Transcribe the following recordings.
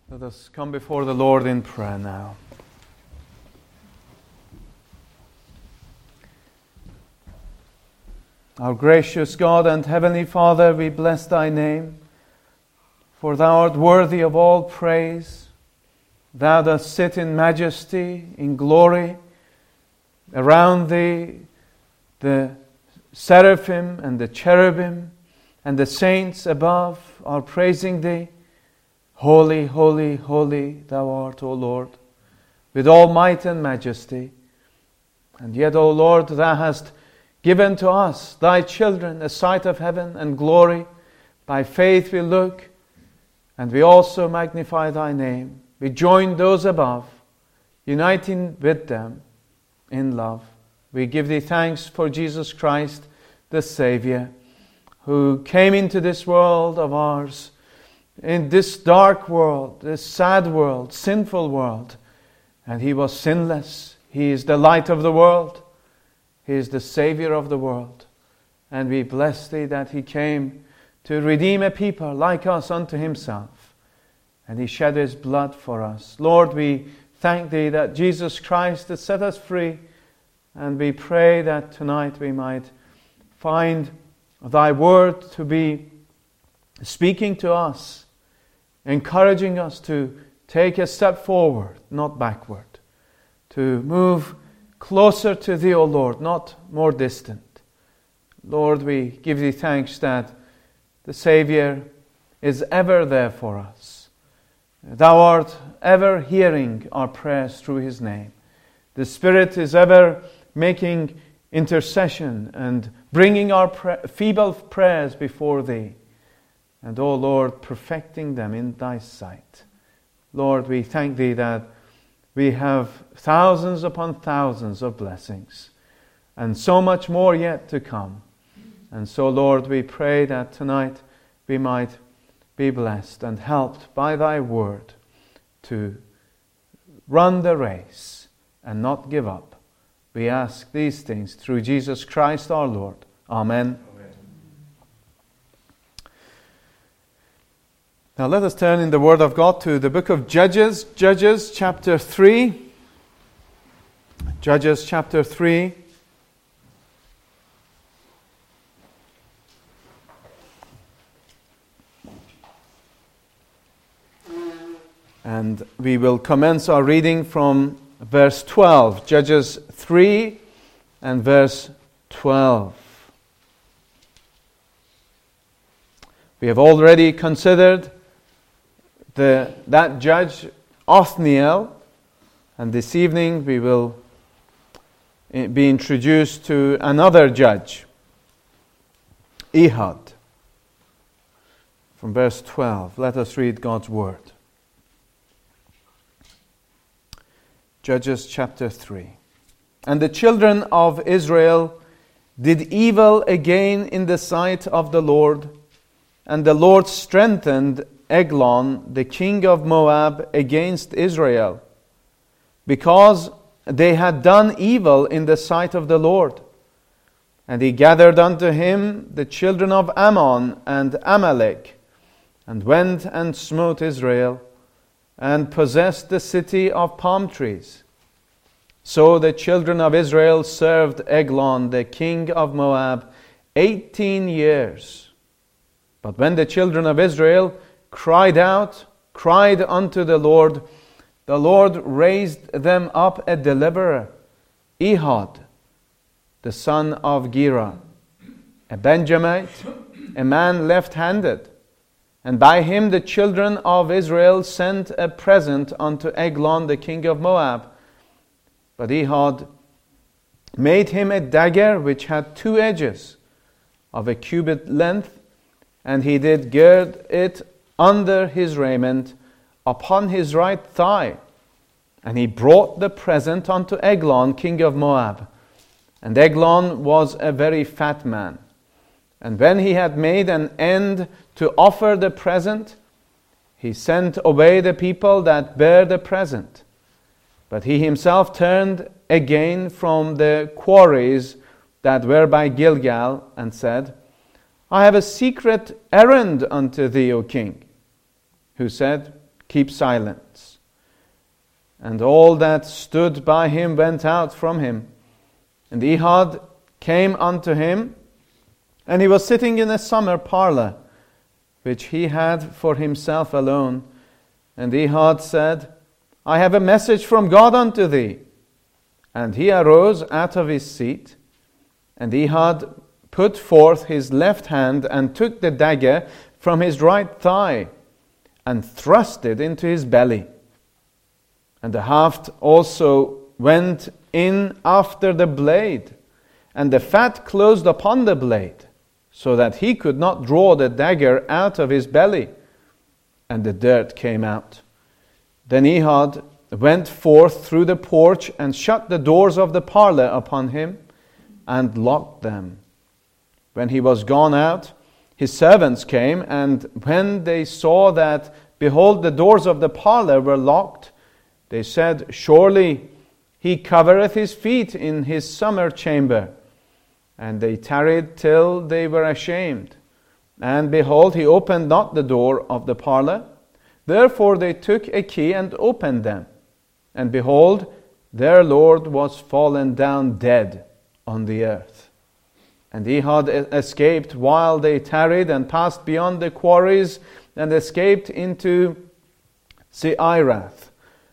Let us come before the Lord in prayer now. Our gracious God and Heavenly Father, we bless Thy name, for Thou art worthy of all praise. Thou dost sit in majesty, in glory. Around Thee, the seraphim and the cherubim and the saints above are praising Thee. Holy, holy, holy Thou art, O Lord, with all might and majesty. And yet, O Lord, Thou hast given to us, Thy children, a sight of heaven and glory. By faith we look, and we also magnify Thy name. We join those above, uniting with them in love. We give Thee thanks for Jesus Christ, the Savior, who came into this world of ours, in this dark world, this sad world, sinful world. And He was sinless. He is the light of the world. He is the Savior of the world. And we bless Thee that He came to redeem a people like us unto Himself. And He shed His blood for us. Lord, we thank Thee that Jesus Christ has set us free. And we pray that tonight we might find Thy word to be speaking to us, encouraging us to take a step forward, not backward, to move closer to Thee, O Lord, not more distant. Lord, we give Thee thanks that the Savior is ever there for us. Thou art ever hearing our prayers through His name. The Spirit is ever making intercession and bringing our feeble prayers before Thee. And, O Lord, perfecting them in Thy sight. Lord, we thank Thee that we have thousands upon thousands of blessings, and so much more yet to come. And so, Lord, we pray that tonight we might be blessed and helped by Thy word to run the race and not give up. We ask these things through Jesus Christ our Lord. Amen. Now let us turn in the Word of God to the book of Judges, Judges chapter 3. Judges chapter 3. And we will commence our reading from verse 12. Judges 3 and verse 12. We have already considered that judge Othniel, and this evening we will be introduced to another judge, Ehud. From verse 12, let us read God's word. Judges chapter 3. And the children of Israel did evil again in the sight of the Lord, and the Lord strengthened Eglon, the king of Moab, against Israel, because they had done evil in the sight of the Lord. And he gathered unto him the children of Ammon and Amalek, and went and smote Israel, and possessed the city of palm trees. So the children of Israel served Eglon, the king of Moab, 18 years. But when the children of Israel cried unto the Lord raised them up a deliverer, Ehud, the son of Gera, a Benjamite, a man left-handed. And by him the children of Israel sent a present unto Eglon, the king of Moab. But Ehud made him a dagger which had 2 edges, of a cubit length, and he did gird it under his raiment upon his right thigh. And he brought the present unto Eglon, king of Moab. And Eglon was a very fat man. And when he had made an end to offer the present, he sent away the people that bare the present. But he himself turned again from the quarries that were by Gilgal, and said, I have a secret errand unto thee, O king. Who said, keep silence. And all that stood by him went out from him. And Ehud came unto him, and he was sitting in a summer parlour, which he had for himself alone. And Ehud said, I have a message from God unto thee. And he arose out of his seat, and Ehud put forth his left hand, and took the dagger from his right thigh, and thrust it into his belly. And the haft also went in after the blade, and the fat closed upon the blade, so that he could not draw the dagger out of his belly. And the dirt came out. Then Ehud went forth through the porch, and shut the doors of the parlour upon him, and locked them. When he was gone out, his servants came, and when they saw that, behold, the doors of the parlour were locked, they said, Surely he covereth his feet in his summer chamber. And they tarried till they were ashamed. And behold, he opened not the door of the parlour. Therefore they took a key and opened them. And behold, their Lord was fallen down dead on the earth. And Ehud escaped while they tarried, and passed beyond the quarries, and escaped into Seirath.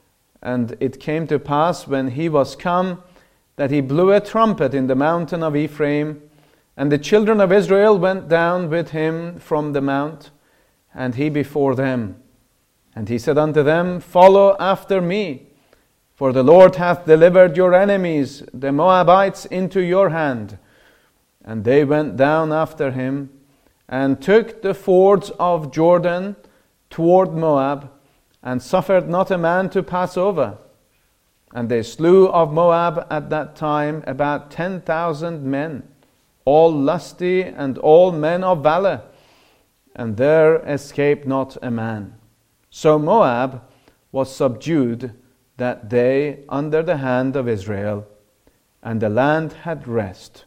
And it came to pass, when he was come, that he blew a trumpet in the mountain of Ephraim, and the children of Israel went down with him from the mount, and he before them. And he said unto them, Follow after me, for the Lord hath delivered your enemies, the Moabites, into your hand. And they went down after him, and took the fords of Jordan toward Moab, and suffered not a man to pass over. And they slew of Moab at that time about 10,000 men, all lusty and all men of valor, and there escaped not a man. So Moab was subdued that day under the hand of Israel, and the land had rest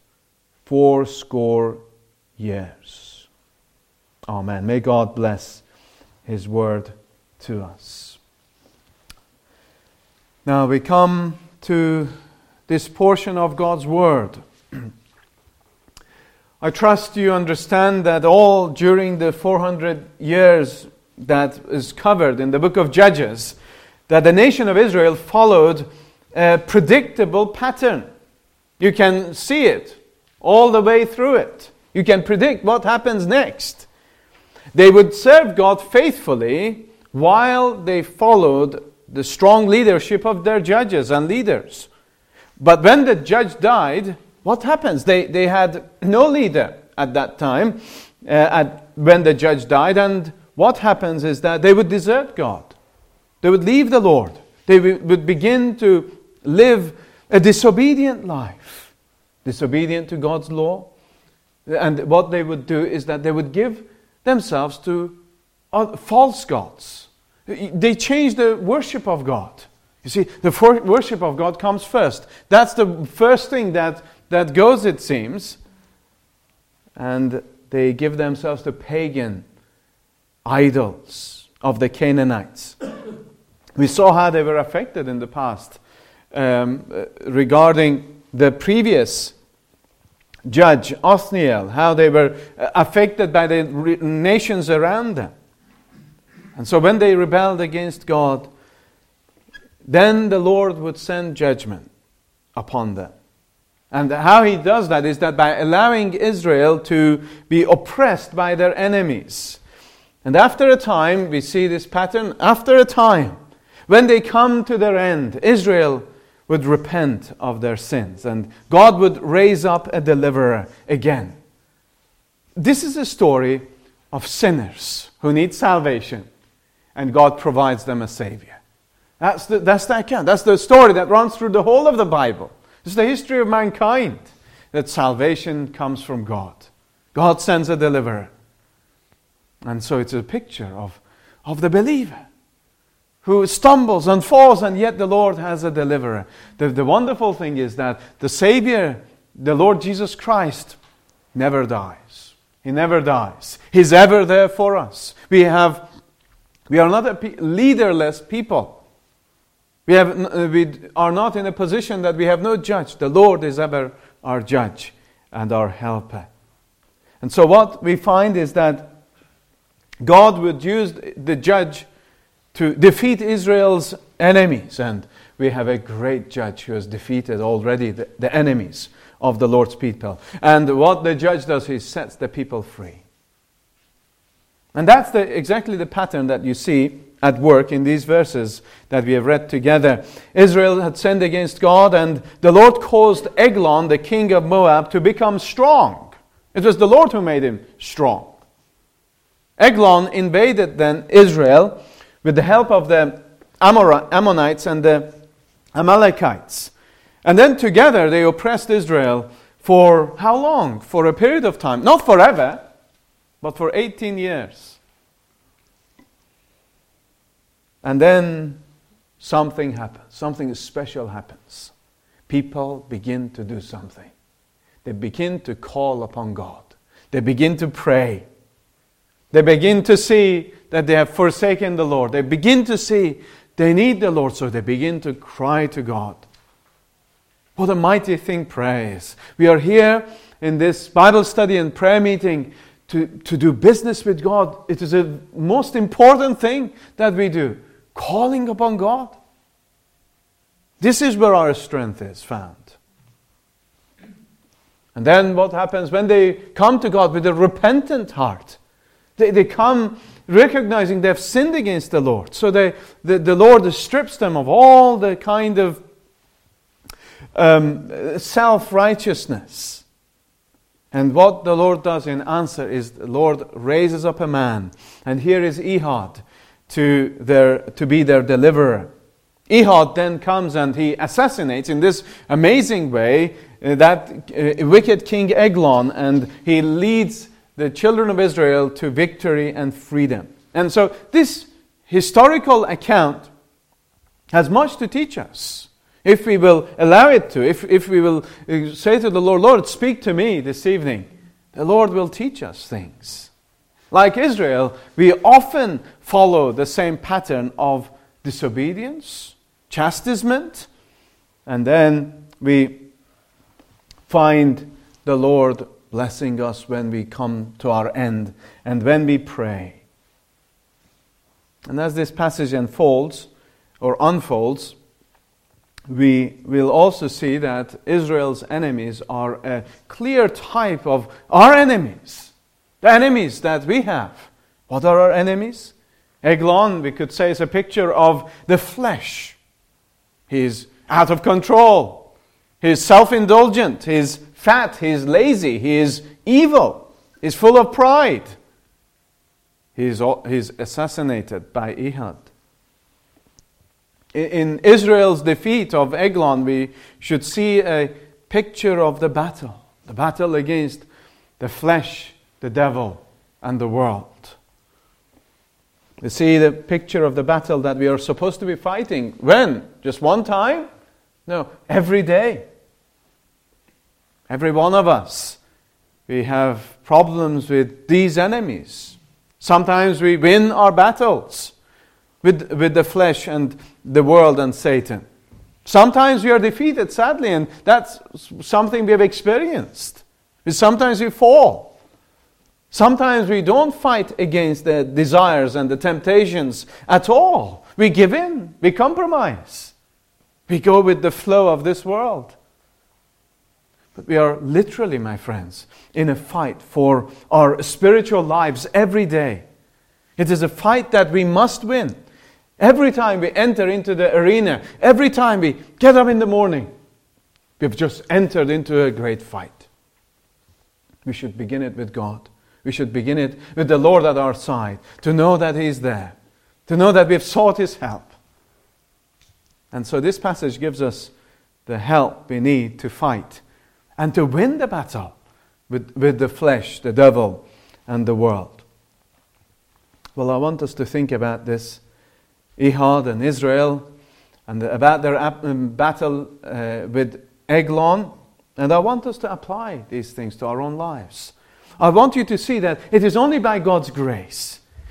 80 years. Amen. May God bless His word to us. Now we come to this portion of God's word. I trust you understand that all during the 400 years that is covered in the book of Judges, that the nation of Israel followed a predictable pattern. You can see it all the way through it. You can predict what happens next. They would serve God faithfully while they followed the strong leadership of their judges and leaders. But when the judge died, what happens? They had no leader at that time when the judge died, and what happens is that they would desert God. They would leave the Lord. They would begin to live a disobedient life, disobedient to God's law. And what they would do is that they would give themselves to false gods. They changed the worship of God. You see, the worship of God comes first. That's the first thing that goes, it seems. And they give themselves to pagan idols of the Canaanites. We saw how they were affected in the past regarding the previous judge, Othniel, how they were affected by the nations around them. And so when they rebelled against God, then the Lord would send judgment upon them. And how He does that is that by allowing Israel to be oppressed by their enemies. And after a time, we see this pattern, after a time, when they come to their end, Israel would repent of their sins, and God would raise up a deliverer again. This is a story of sinners who need salvation, and God provides them a Savior. That's the account. That's the story that runs through the whole of the Bible. It's the history of mankind, that salvation comes from God. God sends a deliverer. And so it's a picture of the believer who stumbles and falls, and yet the Lord has a deliverer. The wonderful thing is that the Savior, the Lord Jesus Christ, never dies. He never dies. He's ever there for us. We have We are not a leaderless people. We are not in a position that we have no judge. The Lord is ever our judge and our helper. And so what we find is that God would use the judge to defeat Israel's enemies. And we have a great judge who has defeated already the enemies of the Lord's people. And what the judge does, he sets the people free. And that's exactly the pattern that you see at work in these verses that we have read together. Israel had sinned against God, and the Lord caused Eglon, the king of Moab, to become strong. It was the Lord who made him strong. Eglon invaded then Israel with the help of the Ammonites and the Amalekites. And then together they oppressed Israel for how long? For a period of time. Not forever, but for 18 years. And then something happens. Something special happens. People begin to do something. They begin to call upon God. They begin to pray. They begin to see that they have forsaken the Lord. They begin to see they need the Lord, so they begin to cry to God. What a mighty thing prayer is. We are here in this Bible study and prayer meeting to do business with God. It is the most important thing that we do. Calling upon God. This is where our strength is found. And then what happens when they come to God with a repentant heart? They come recognizing they have sinned against the Lord. So the Lord strips them of all the kind of self-righteousness. And what the Lord does in answer is the Lord raises up a man. And here is Ehud to be their deliverer. Ehud then comes and he assassinates in this amazing way that wicked King Eglon, and he leads the children of Israel to victory and freedom. And so this historical account has much to teach us. If we will allow it to, if we will say to the Lord, Lord, speak to me this evening, the Lord will teach us things. Like Israel, we often follow the same pattern of disobedience, chastisement, and then we find the Lord blessing us when we come to our end and when we pray. And as this passage unfolds, we will also see that Israel's enemies are a clear type of our enemies. The enemies that we have. What are our enemies? Eglon, we could say, is a picture of the flesh. He is out of control. He is self-indulgent. He is fat. He is lazy. He is evil. He is full of pride. He is assassinated by Ehud. In Israel's defeat of Eglon, we should see a picture of the battle against the flesh, the devil, and the world. We see the picture of the battle that we are supposed to be fighting. When? Just one time? No, every day. Every one of us. We have problems with these enemies. Sometimes we win our battles with the flesh and the world and Satan. Sometimes we are defeated, sadly, and that's something we have experienced. Sometimes we fall. Sometimes we don't fight against the desires and the temptations at all. We give in. We compromise. We go with the flow of this world. But we are literally, my friends, in a fight for our spiritual lives every day. It is a fight that we must win. Every time we enter into the arena, every time we get up in the morning, we've just entered into a great fight. We should begin it with God. We should begin it with the Lord at our side, to know that He is there, to know that we have sought His help. And so this passage gives us the help we need to fight and to win the battle with the flesh, the devil, and the world. Well, I want us to think about this, Ehud and Israel, and about their battle with Eglon. And I want us to apply these things to our own lives. I want you to see that it is only by God's grace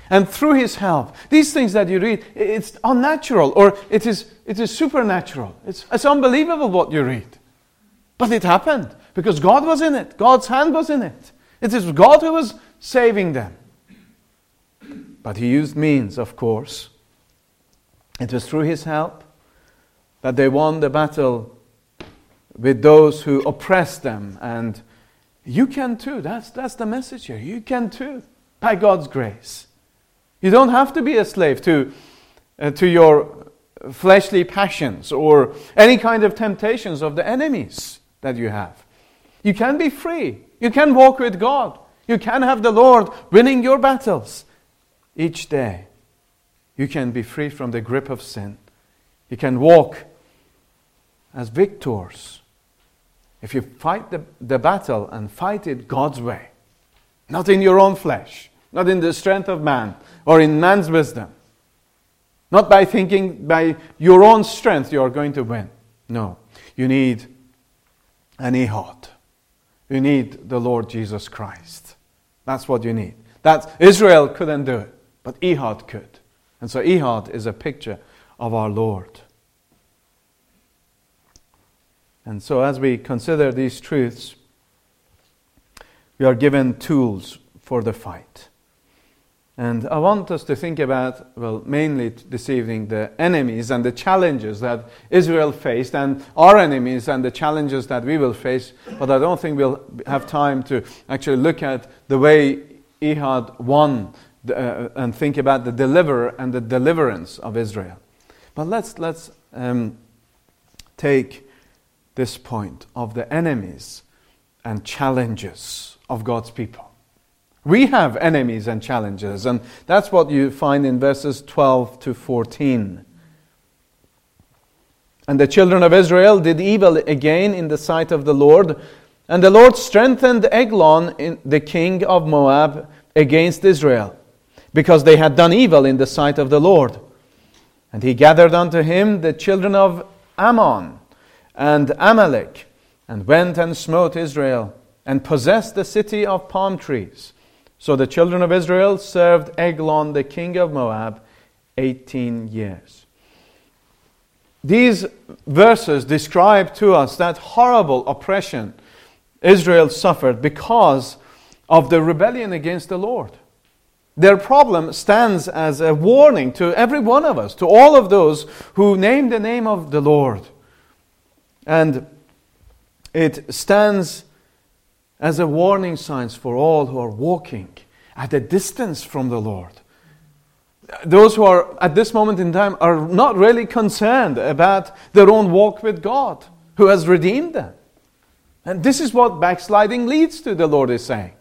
And through His help, these things that you read, it's unnatural, or it is supernatural. It's unbelievable what you read. But it happened because God was in it. God's hand was in it. It is God who was saving them. But He used means, of course. It was through His help that they won the battle with those who oppressed them. And you can too. That's the message here. You can too, by God's grace. You don't have to be a slave to your fleshly passions or any kind of temptations of the enemies that you have. You can be free. You can walk with God. You can have the Lord winning your battles each day. You can be free from the grip of sin. You can walk as victors if you fight the battle and fight it God's way. Not in your own flesh, not in the strength of man or in man's wisdom. Not by thinking by your own strength you are going to win. No, you need an Ehud. You need the Lord Jesus Christ. That's what you need. Israel couldn't do it, but Ehud could. And so Ehud is a picture of our Lord. And so as we consider these truths, we are given tools for the fight. And I want us to think about, mainly this evening, the enemies and the challenges that Israel faced, and our enemies and the challenges that we will face. But I don't think we'll have time to actually look at the way Ehud won and think about the deliverer and the deliverance of Israel. But let's take this point of the enemies and challenges of God's people. We have enemies and challenges, and that's what you find in verses 12 to 14. And the children of Israel did evil again in the sight of the Lord, and the Lord strengthened Eglon, the king of Moab, against Israel, because they had done evil in the sight of the Lord. And he gathered unto him the children of Ammon and Amalek, and went and smote Israel, and possessed the city of palm trees. So the children of Israel served Eglon, the king of Moab, 18 years. These verses describe to us that horrible oppression Israel suffered because of the rebellion against the Lord. Their problem stands as a warning to every one of us, to all of those who name the name of the Lord. And it stands as a warning signs for all who are walking at a distance from the Lord. Those who are at this moment in time are not really concerned about their own walk with God, who has redeemed them. And this is what backsliding leads to, the Lord is saying.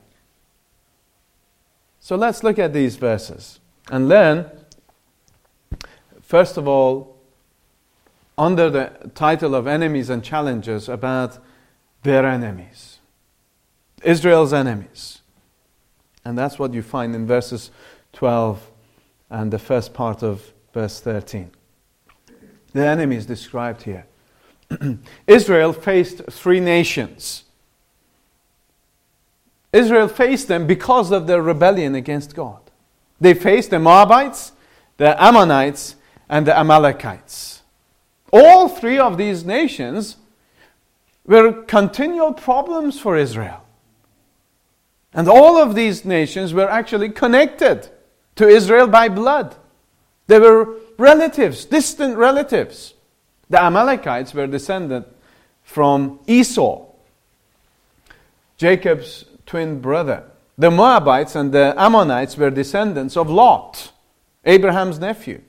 So let's look at these verses and learn, first of all, under the title of enemies and challenges, about their enemies. Israel's enemies. And that's what you find in verses 12 and the first part of verse 13. The enemies described here. Israel faced three nations. Israel faced them because of their rebellion against God. They faced the Moabites, the Ammonites, and the Amalekites. All three of these nations were continual problems for Israel. And all of these nations were actually connected to Israel by blood. They were relatives, distant relatives. The Amalekites were descended from Esau, Jacob's twin brother. The Moabites and the Ammonites were descendants of Lot, Abraham's nephew.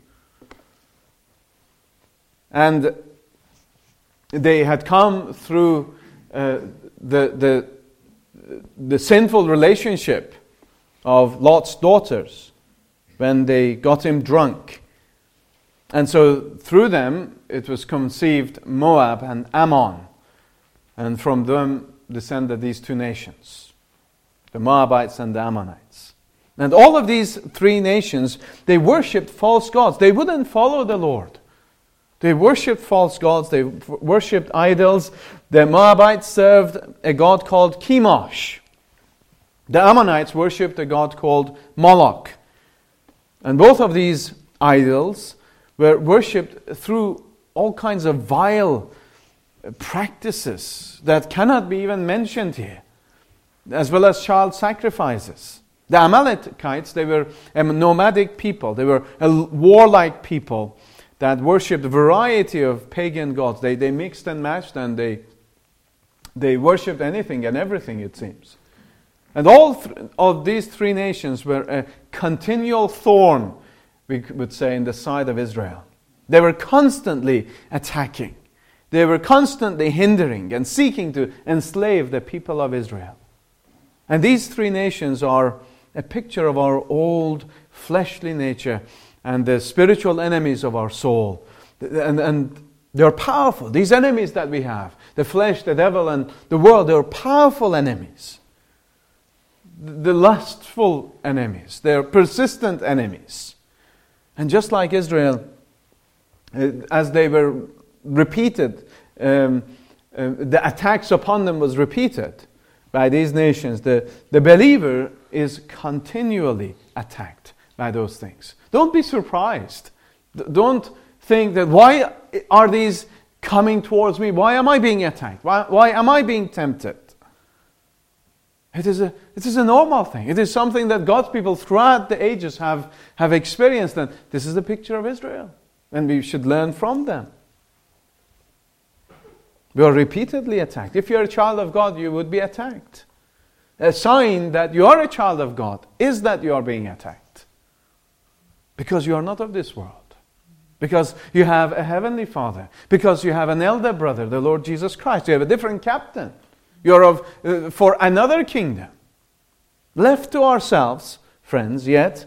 And they had come through the sinful relationship of Lot's daughters when they got him drunk. And so through them it was conceived Moab and Ammon. And from them descended these two nations, the Moabites and the Ammonites. And all of these three nations, they worshipped false gods. They wouldn't follow the Lord. They worshipped false gods. They worshipped idols. The Moabites served a god called Chemosh. The Ammonites worshipped a god called Moloch. And both of these idols were worshipped through all kinds of vile practices that cannot be even mentioned here, as well as child sacrifices. The Amalekites, they were a nomadic people. They were a warlike people that worshipped a variety of pagan gods. They mixed and matched, and they worshipped anything and everything, it seems. And all of these three nations were a continual thorn, we would say, in the side of Israel. They were constantly attacking. They were constantly hindering and seeking to enslave the people of Israel. And these three nations are a picture of our old fleshly nature and the spiritual enemies of our soul. And they're powerful. These enemies that we have, the flesh, the devil, and the world, they're powerful enemies. The lustful enemies. They're persistent enemies. And just like Israel, as they were repeated, the attacks upon them was repeated by these nations. The believer is continually attacked by those things. Don't be surprised. Don't think that, why are these coming towards me? Why am I being attacked? Why am I being tempted? It is a normal thing. It is something that God's people throughout the ages have experienced. And this is the picture of Israel. And we should learn from them. We are repeatedly attacked. If you're a child of God, you would be attacked. A sign that you are a child of God is that you are being attacked. Because you are not of this world. Because you have a heavenly Father. Because you have an elder brother, the Lord Jesus Christ. You have a different captain. You are for another kingdom. Left to ourselves, friends, yet,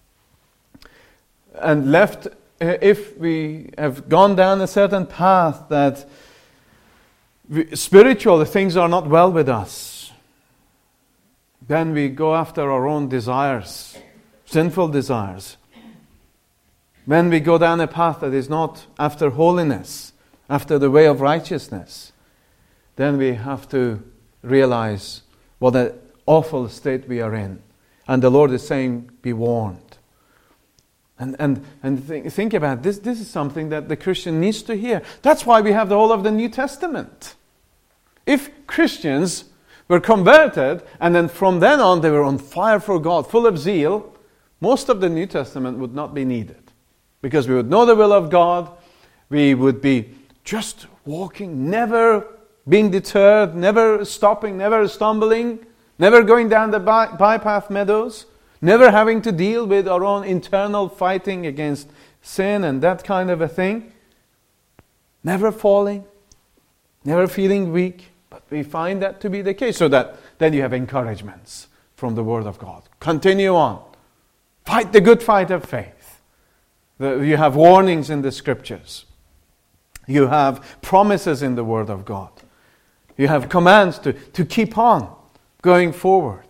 and left, if we have gone down a certain path that spiritual things are not well with us, then we go after our own desires, sinful desires. When we go down a path that is not after holiness, after the way of righteousness, then we have to realize what an awful state we are in. And the Lord is saying, be warned. And think about this. This is something that the Christian needs to hear. That's why we have the whole of the New Testament. If Christians were converted, and then from then on they were on fire for God, full of zeal, most of the New Testament would not be needed. Because we would know the will of God, we would be just walking, never being deterred, never stopping, never stumbling, never going down the bypath meadows, never having to deal with our own internal fighting against sin and that kind of a thing, never falling, never feeling weak. But we find that to be the case, so that then you have encouragements from the Word of God. Continue on. Fight the good fight of faith. You have warnings in the Scriptures. You have promises in the Word of God. You have commands to keep on going forward.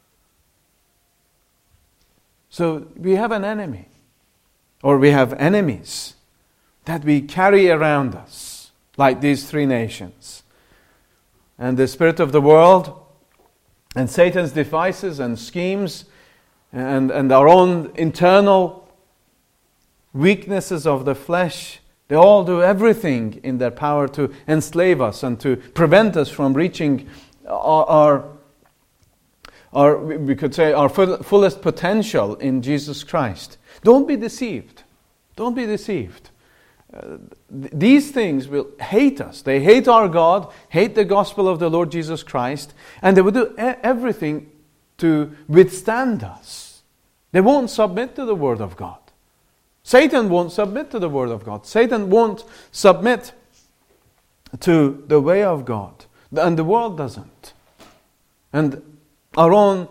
So we have an enemy, or we have enemies that we carry around us, like these three nations. And the spirit of the world, and Satan's devices and schemes, and our own internal weaknesses of the flesh, they all do everything in their power to enslave us and to prevent us from reaching our we could say, our fullest potential in Jesus Christ. Don't be deceived. Don't be deceived. These things will hate us. They hate our God, hate the gospel of the Lord Jesus Christ, and they will do everything to withstand us. They won't submit to the Word of God. Satan won't submit to the Word of God. Satan won't submit to the way of God. And the world doesn't. And our own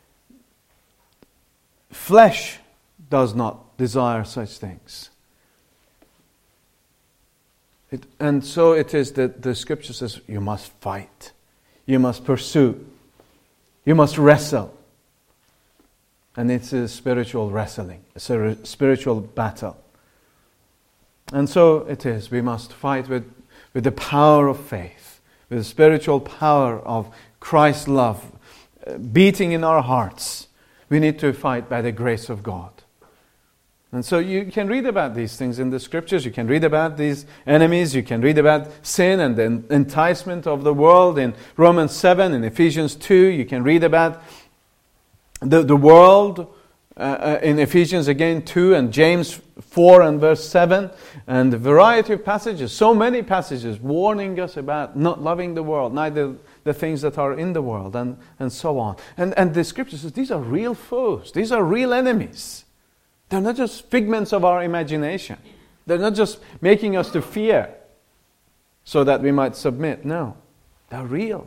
flesh does not desire such things. And so it is that the Scripture says, you must fight. You must pursue. You must wrestle. And it's a spiritual wrestling. It's a spiritual battle. And so it is. We must fight with the power of faith. With the spiritual power of Christ's love beating in our hearts. We need to fight by the grace of God. And so you can read about these things in the scriptures. You can read about these enemies. You can read about sin and the enticement of the world in Romans 7, in Ephesians 2. You can read about the world in Ephesians again 2 and James 4 and verse 7. And a variety of passages, so many passages warning us about not loving the world, neither the things that are in the world, and so on. And the scripture says these are real foes. These are real enemies. They're not just figments of our imagination. They're not just making us to fear so that we might submit. No, they're real.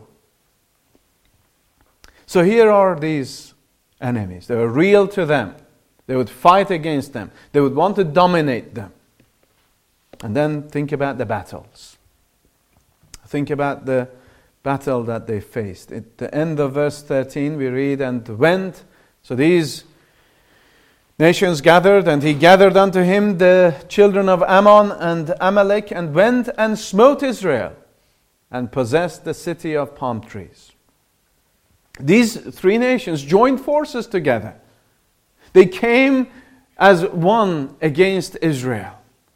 So here are these enemies. They were real to them. They would fight against them. They would want to dominate them. And then think about the battles. Think about the battle that they faced. At the end of verse 13 we read, and went. So these nations gathered, and he gathered unto him the children of Ammon and Amalek, and went and smote Israel, and possessed the city of palm trees. These three nations joined forces together. They came as one against Israel.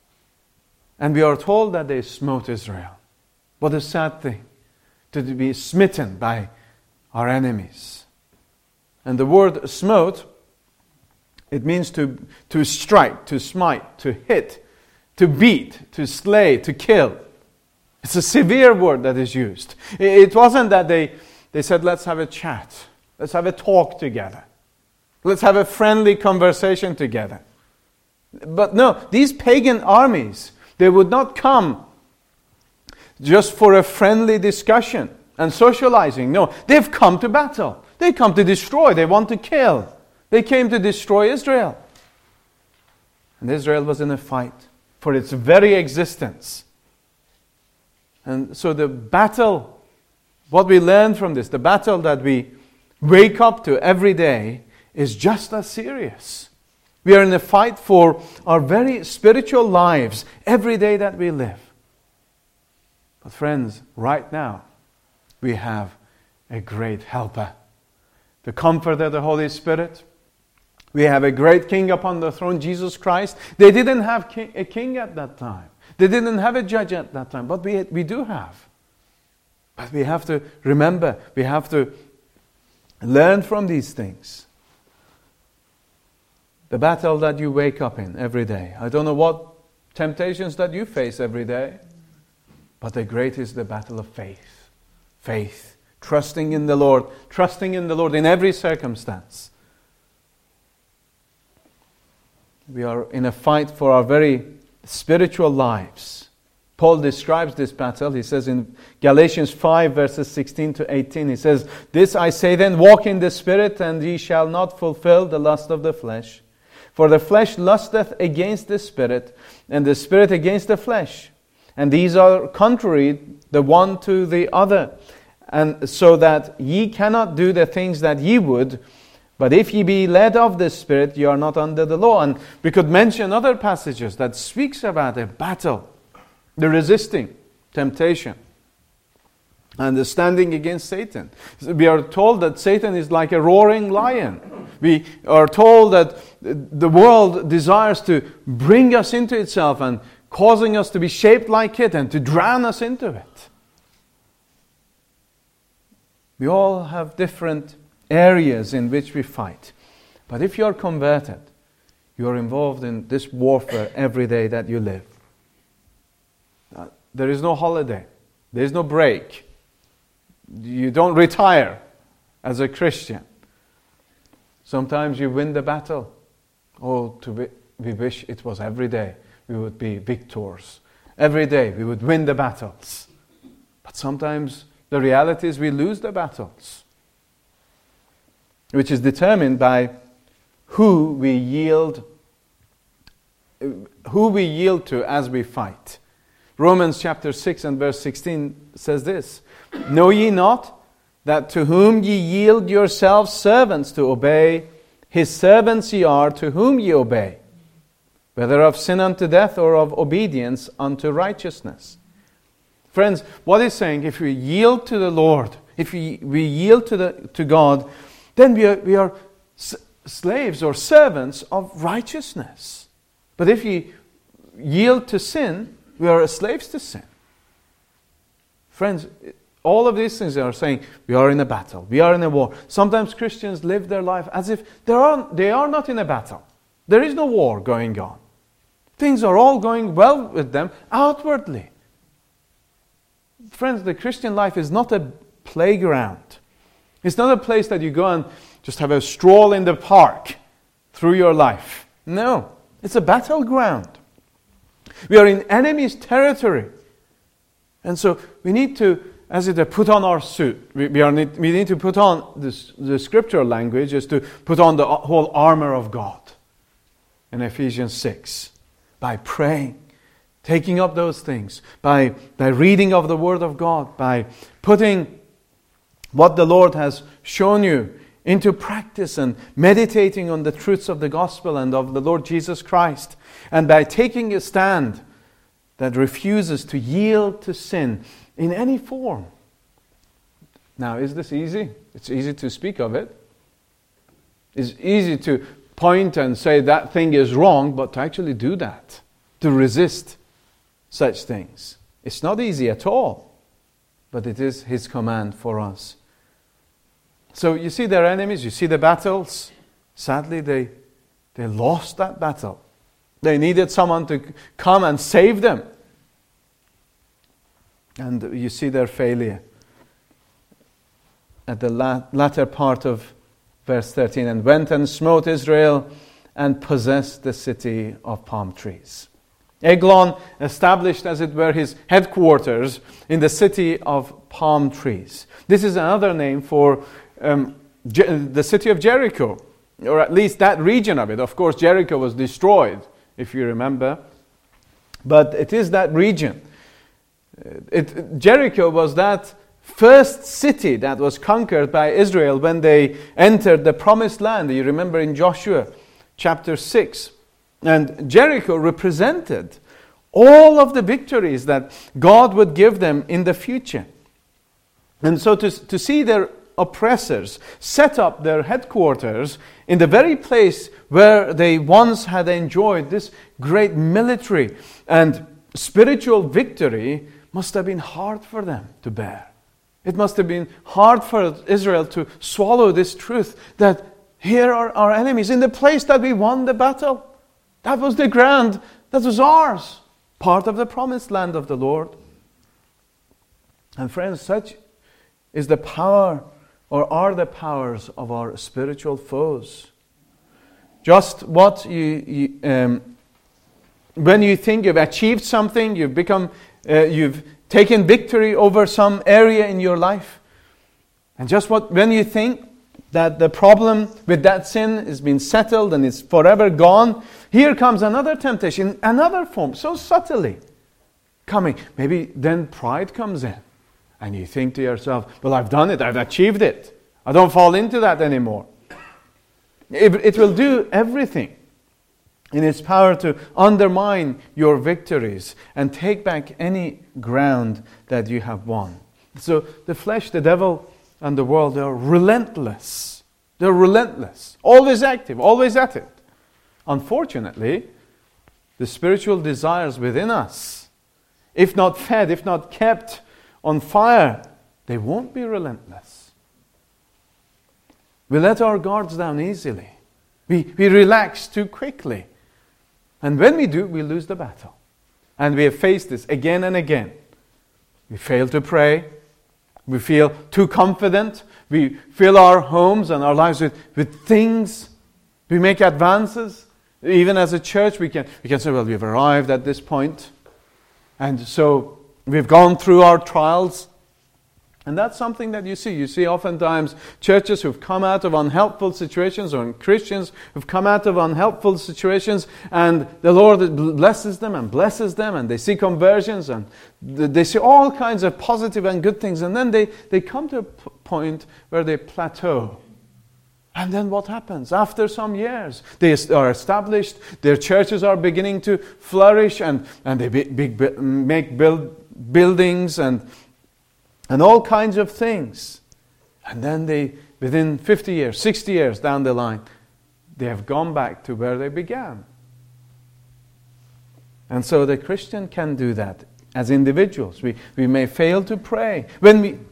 And we are told that they smote Israel. What a sad thing, to be smitten by our enemies. And the word smote, it means to strike, to smite, to hit, to beat, to slay, to kill. It's a severe word that is used. It wasn't that they said, let's have a chat. Let's have a talk together. Let's have a friendly conversation together. But no, these pagan armies, they would not come just for a friendly discussion and socializing. No, they've come to battle. They come to destroy. They want to kill. They came to destroy Israel. And Israel was in a fight for its very existence. And so the battle, what we learn from this, the battle that we wake up to every day, is just as serious. We are in a fight for our very spiritual lives every day that we live. But friends, right now, we have a great helper. The Comforter, the Holy Spirit. We have a great King upon the throne, Jesus Christ. They didn't have a king at that time. They didn't have a judge at that time. But we do have. But we have to remember, we have to learn from these things. The battle that you wake up in every day. I don't know what temptations that you face every day. But the great is the battle of faith. Faith. Trusting in the Lord. Trusting in the Lord in every circumstance. We are in a fight for our very spiritual lives. Paul describes this battle. He says in Galatians 5 verses 16 to 18, he says, "This I say then, walk in the Spirit, and ye shall not fulfill the lust of the flesh. For the flesh lusteth against the Spirit, and the Spirit against the flesh. And these are contrary the one to the other. And so that ye cannot do the things that ye would. But if ye be led of the Spirit, ye are not under the law." And we could mention other passages that speaks about a battle. The resisting temptation. And the standing against Satan. We are told that Satan is like a roaring lion. We are told that the world desires to bring us into itself and causing us to be shaped like it and to drown us into it. We all have different areas in which we fight. But if you are converted, you are involved in this warfare every day that you live. There is no holiday. There is no break. You don't retire as a Christian. Sometimes you win the battle. Oh, we wish it was every day we would be victors. Every day we would win the battles. But sometimes the reality is we lose the battles, which is determined by who we yield to as we fight. Romans chapter 6 and verse 16 says this, "Know ye not that to whom ye yield yourselves servants to obey, his servants ye are to whom ye obey, whether of sin unto death or of obedience unto righteousness." Friends, what he's saying, if we yield to the Lord, if we yield to God, then we are slaves or servants of righteousness. But if you yield to sin, we are slaves to sin. Friends, all of these things are saying we are in a battle, we are in a war. Sometimes Christians live their life as if they are not in a battle. There is no war going on. Things are all going well with them outwardly. Friends, the Christian life is not a playground. It's not a place that you go and just have a stroll in the park through your life. No, it's a battleground. We are in enemy's territory. And so we need to, as it were, put on our suit. We need to put on the scriptural language is to put on the whole armor of God in Ephesians 6 by praying, taking up those things, by reading of the Word of God, by putting what the Lord has shown you into practice and meditating on the truths of the gospel and of the Lord Jesus Christ, and by taking a stand that refuses to yield to sin in any form. Now, is this easy? It's easy to speak of it. It's easy to point and say that thing is wrong, but to actually do that, to resist such things, it's not easy at all. But it is His command for us. So you see their enemies, you see the battles. Sadly, they lost that battle. They needed someone to come and save them. And you see their failure at the latter part of verse 13. And went and smote Israel and possessed the city of palm trees. Eglon established, as it were, his headquarters in the city of palm trees. This is another name for the city of Jericho, or at least that region of it. Of course, Jericho was destroyed, if you remember. But it is that region. Jericho was that first city that was conquered by Israel when they entered the promised land. You remember in Joshua chapter 6. And Jericho represented all of the victories that God would give them in the future. And so to see their oppressors set up their headquarters in the very place where they once had enjoyed this great military and spiritual victory must have been hard for them to bear. It must have been hard for Israel to swallow this truth that here are our enemies in the place that we won the battle. That was the ground that was ours, part of the promised land of the Lord. And friends, such is the power, or are the powers of our spiritual foes. Just what when you think you've achieved something, you've taken victory over some area in your life, and just when you think that the problem with that sin has been settled and it's forever gone, here comes another temptation, another form, so subtly coming. Maybe then pride comes in. And you think to yourself, well, I've done it, I've achieved it. I don't fall into that anymore. It will do everything in its power to undermine your victories and take back any ground that you have won. So the flesh, the devil, and the world, they are relentless. They're relentless. Always active, always at it. Unfortunately, the spiritual desires within us, if not fed, if not kept on fire, they won't be relentless. We let our guards down easily. We relax too quickly. And when we do, we lose the battle. And we have faced this again and again. We fail to pray. We feel too confident. We fill our homes and our lives with things. We make advances. Even as a church, we can say, well, we've arrived at this point. And so we've gone through our trials. And that's something that you see. You see oftentimes churches who've come out of unhelpful situations, or Christians who've come out of unhelpful situations, and the Lord blesses them, and they see conversions, and they see all kinds of positive and good things. And then they come to a point where they plateau. And then what happens? After some years, they are established, their churches are beginning to flourish, and they make buildings and all kinds of things. And then within 50 years, 60 years down the line, they have gone back to where they began. And so the Christian can do that as individuals. We may fail to pray. When we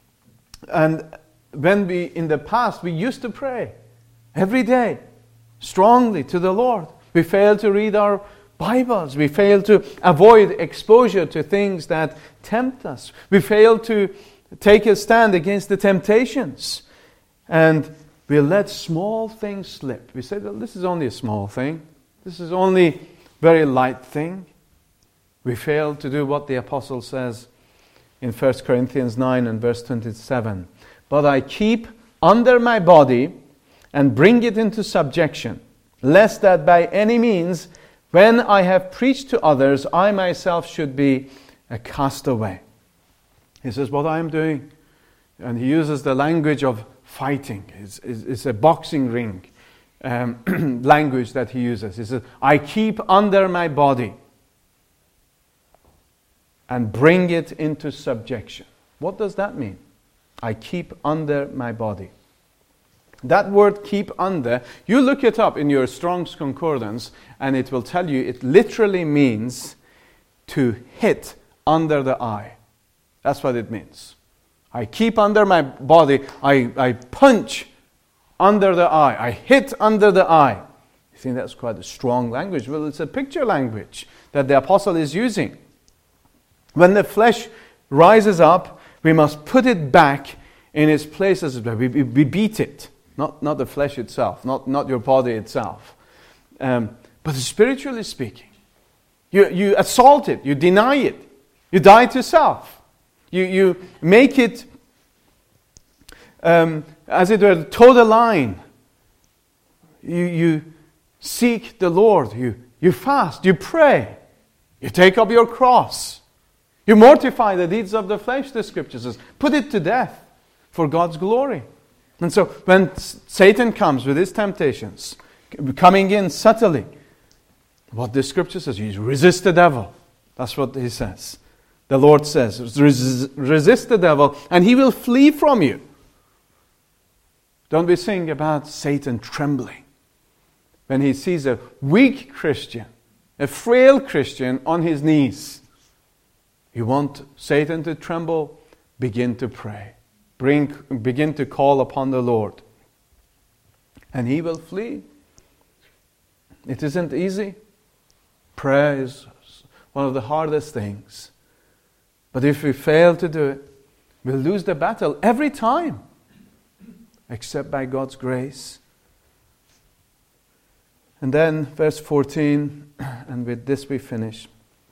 in the past, we used to pray every day, strongly to the Lord. We fail to read our Bibles. We fail to avoid exposure to things that tempt us. We fail to take a stand against the temptations. And we let small things slip. We say, well, this is only a small thing. This is only a very light thing. We fail to do what the apostle says in 1 Corinthians 9 and verse 27. But I keep under my body and bring it into subjection, lest that by any means, when I have preached to others, I myself should be a castaway. He says, what I am doing, and he uses the language of fighting. It's a boxing ring language that he uses. He says, I keep under my body and bring it into subjection. What does that mean? I keep under my body. That word keep under, you look it up in your Strong's Concordance and it will tell you it literally means to hit under the eye. That's what it means. I keep under my body, I punch under the eye, I hit under the eye. You think that's quite a strong language? Well, it's a picture language that the apostle is using. When the flesh rises up, we must put it back in its place. We beat it. Not the flesh itself, not your body itself. But spiritually speaking, you assault it, you deny it, you die to self. You make it, as it were, toe the line. You seek the Lord, you fast, you pray, you take up your cross. You mortify the deeds of the flesh, the scripture says. Put it to death for God's glory. And so when Satan comes with his temptations, coming in subtly, what the scripture says, you resist the devil. That's what he says. The Lord says, resist the devil and he will flee from you. Don't we sing about Satan trembling when he sees a weak Christian, a frail Christian on his knees? You want Satan to tremble? Begin to pray. Begin to call upon the Lord. And he will flee. It isn't easy. Prayer is one of the hardest things. But if we fail to do it, we'll lose the battle every time. Except by God's grace. And then verse 14, and with this we finish.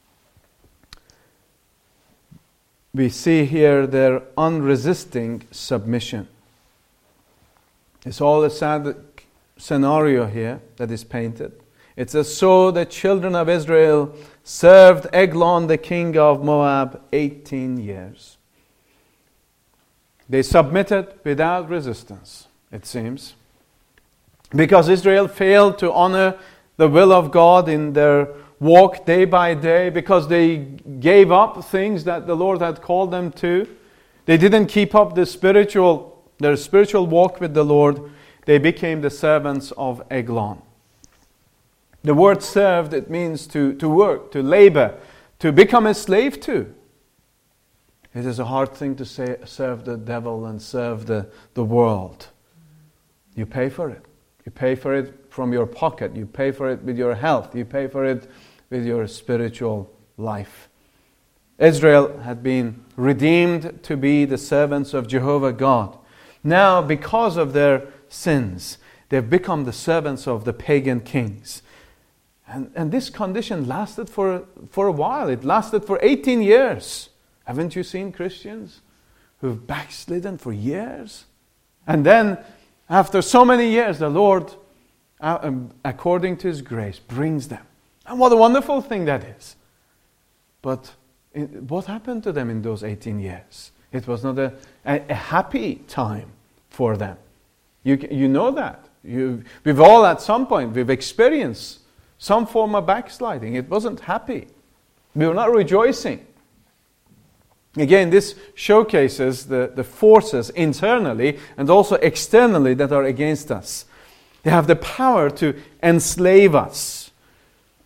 We see here their unresisting submission. It's all a sad scenario here that is painted. It says, so the children of Israel served Eglon, the king of Moab, 18 years. They submitted without resistance, it seems. Because Israel failed to honor the will of God in their walk day by day, because they gave up things that the Lord had called them to. They didn't keep up their spiritual walk with the Lord. They became the servants of Eglon. The word served, it means to work, to labor, to become a slave to. It is a hard thing to say, serve the devil and serve the world. You pay for it. You pay for it from your pocket. You pay for it with your health. You pay for it with your spiritual life. Israel had been redeemed to be the servants of Jehovah God. Now, because of their sins, they've become the servants of the pagan kings. And this condition lasted for a while. It lasted for 18 years. Haven't you seen Christians who've backslidden for years? And then, after so many years, the Lord, according to His grace, brings them. And what a wonderful thing that is. But what happened to them in those 18 years? It was not a happy time for them. You know that. We've all at some point, we've experienced some form of backsliding. It wasn't happy. We were not rejoicing. Again, this showcases the forces internally and also externally that are against us. They have the power to enslave us.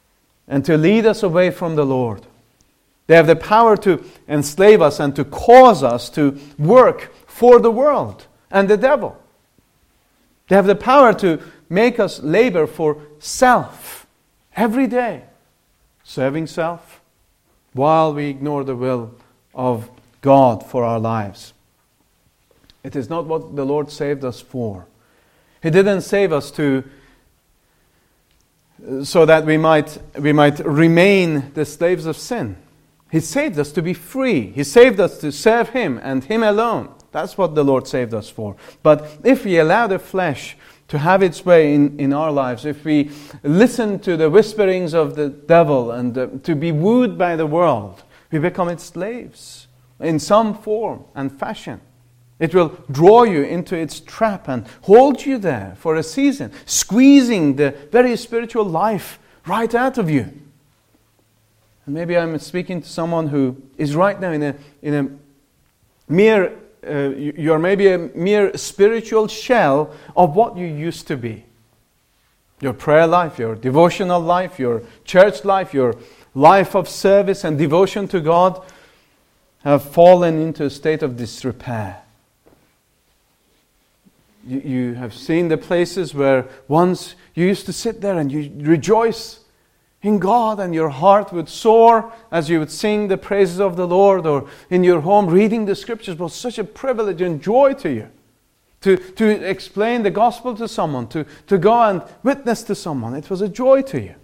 and to lead us away from the Lord. They have the power to enslave us and to cause us to work for the world and the devil. They have the power to make us labor for self every day, serving self, while we ignore the will of God for our lives. It is not what the Lord saved us for. He didn't save us so that we might remain the slaves of sin. He saved us to be free. He saved us to serve Him and Him alone. That's what the Lord saved us for. But if we allow the flesh to have its way in our lives, if we listen to the whisperings of the devil and to be wooed by the world, we become its slaves in some form and fashion. It will draw you into its trap and hold you there for a season, squeezing the very spiritual life right out of you. And maybe I'm speaking to someone who is right now in a mere, you're maybe a mere spiritual shell of what you used to be. Your prayer life, your devotional life, your church life, your life of service and devotion to God have fallen into a state of disrepair. You have seen the places where once you used to sit there and you rejoice in God, and your heart would soar as you would sing the praises of the Lord, or in your home reading the Scriptures was such a privilege and joy to you. To explain the gospel to someone, to go and witness to someone, it was a joy to you.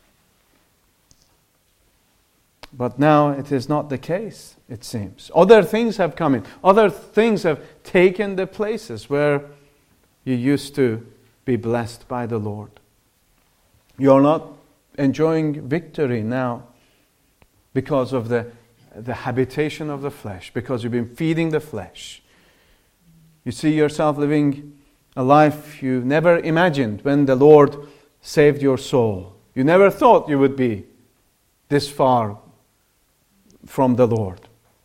But now it is not the case, it seems. Other things have come in. Other things have taken the places where you used to be blessed by the Lord. You are not enjoying victory now because of the habitation of the flesh, because you've been feeding the flesh. You see yourself living a life you never imagined when the Lord saved your soul. You never thought you would be this far from the Lord.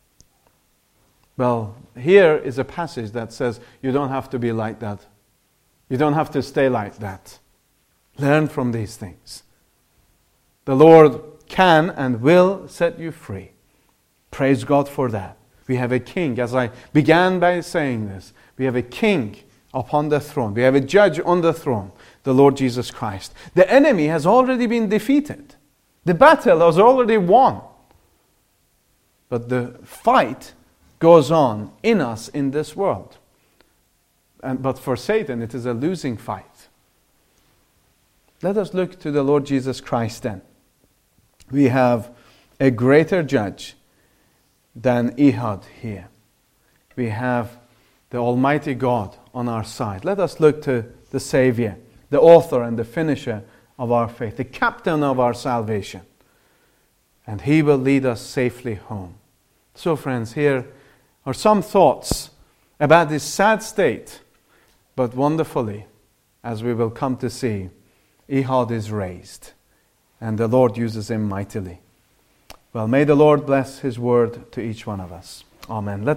Well, here is a passage that says you don't have to be like that. You don't have to stay like that. Learn from these things. The Lord can and will set you free. Praise God for that. We have a king, as I began by saying this. We have a king upon the throne. We have a judge on the throne, the Lord Jesus Christ. The enemy has already been defeated. The battle has already won. But the fight goes on in us in this world. But for Satan, it is a losing fight. Let us look to the Lord Jesus Christ then. We have a greater judge than Ehud here. We have the Almighty God on our side. Let us look to the Savior, the author and the finisher of our faith, the captain of our salvation. And He will lead us safely home. So friends, here are some thoughts about this sad state, but wonderfully, as we will come to see, Ehud is raised, and the Lord uses him mightily. Well, may the Lord bless His word to each one of us. Amen. Let us